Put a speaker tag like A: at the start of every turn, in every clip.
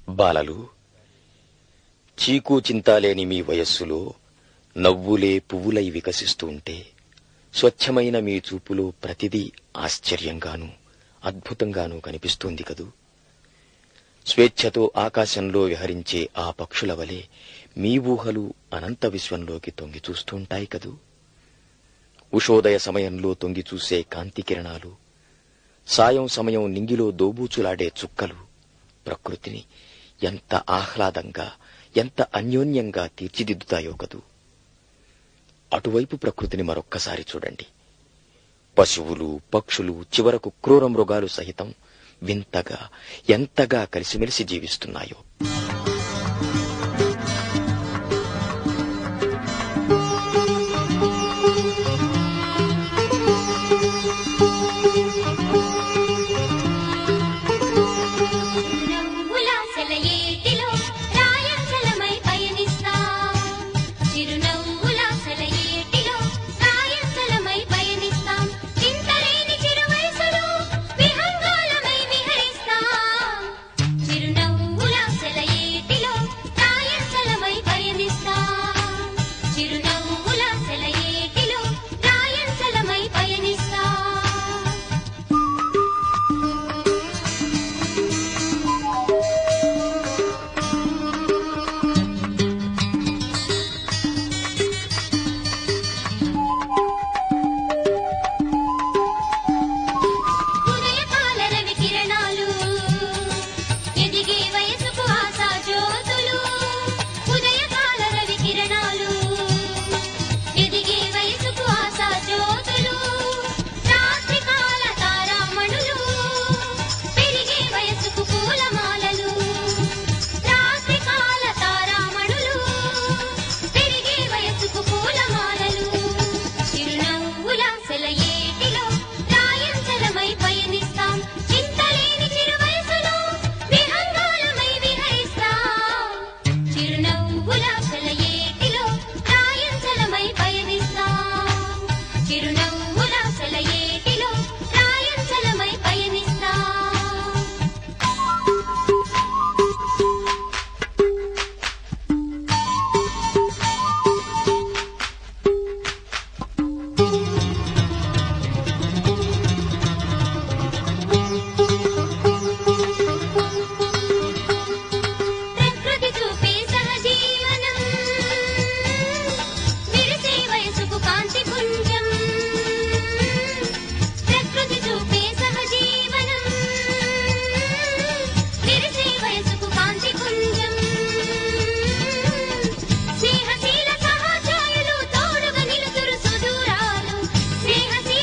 A: బాలలు, చీకు చింతాలేని మీ వయస్సులో నవ్వులే పువ్వులై వికసిస్తూ ఉంటే స్వచ్ఛమైన మీ చూపులో ప్రతిదీ ఆశ్చర్యంగానూ అద్భుతంగానూ కనిపిస్తోంది కదూ. స్వేచ్ఛతో ఆకాశంలో విహరించే ఆ పక్షుల వలె మీ ఊహలు అనంత విశ్వంలోకి తొంగి చూస్తుంటాయి కదూ. ఉషోదయ సమయంలో తొంగి చూసే కాంతి కిరణాలు, సాయం సమయం నింగిలో దోబూచులాడే చుక్కలు ప్రకృతిని ఎంత ఆహ్లాదంగా, ఎంత అన్యోన్యంగా తీర్చిదిద్దుతాయో కదూ. అటువైపు ప్రకృతిని మరొక్కసారి చూడండి. పశువులు, పక్షులు, చివరకు క్రూర మృగాలు సహితం వింతగా, ఎంతగా కలిసిమెలిసి జీవిస్తున్నాయో.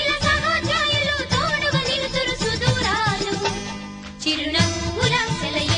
B: చిరునవ్వుల సెలయేటిలో